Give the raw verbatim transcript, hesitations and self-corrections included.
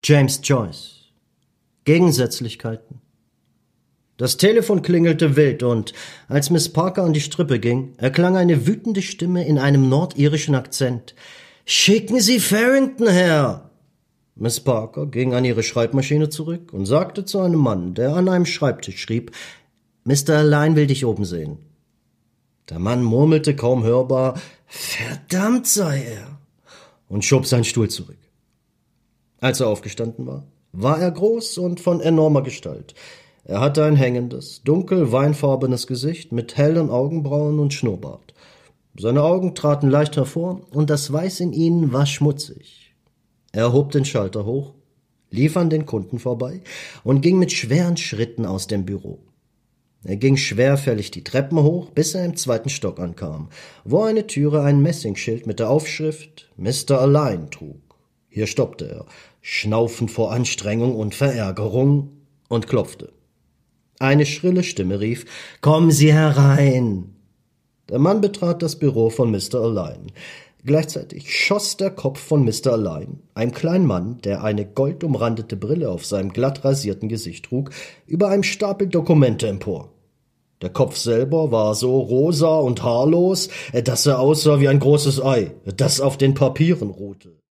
James Joyce. Gegensätzlichkeiten. Das Telefon klingelte wild und, als Miss Parker an die Strippe ging, erklang eine wütende Stimme in einem nordirischen Akzent. »Schicken Sie Farrington her!« Miss Parker ging an ihre Schreibmaschine zurück und sagte zu einem Mann, der an einem Schreibtisch schrieb, »Mister Align will dich oben sehen.« Der Mann murmelte kaum hörbar, »Verdammt sei er!« und schob seinen Stuhl zurück. Als er aufgestanden war, war er groß und von enormer Gestalt. Er hatte ein hängendes, dunkel weinfarbenes Gesicht mit hellen Augenbrauen und Schnurrbart. Seine Augen traten leicht hervor, und das Weiß in ihnen war schmutzig. Er hob den Schalter hoch, lief an den Kunden vorbei und ging mit schweren Schritten aus dem Büro. Er ging schwerfällig die Treppen hoch, bis er im zweiten Stock ankam, wo eine Türe ein Messingschild mit der Aufschrift Mister Align trug. Hier stoppte er, schnaufend vor Anstrengung und Verärgerung, und klopfte. Eine schrille Stimme rief, »Kommen Sie herein!« Der Mann betrat das Büro von Mister Align. Gleichzeitig schoss der Kopf von Mister Align, einem kleinen Mann, der eine goldumrandete Brille auf seinem glatt rasierten Gesicht trug, über einem Stapel Dokumente empor. Der Kopf selber war so rosa und haarlos, dass er aussah wie ein großes Ei, das auf den Papieren ruhte.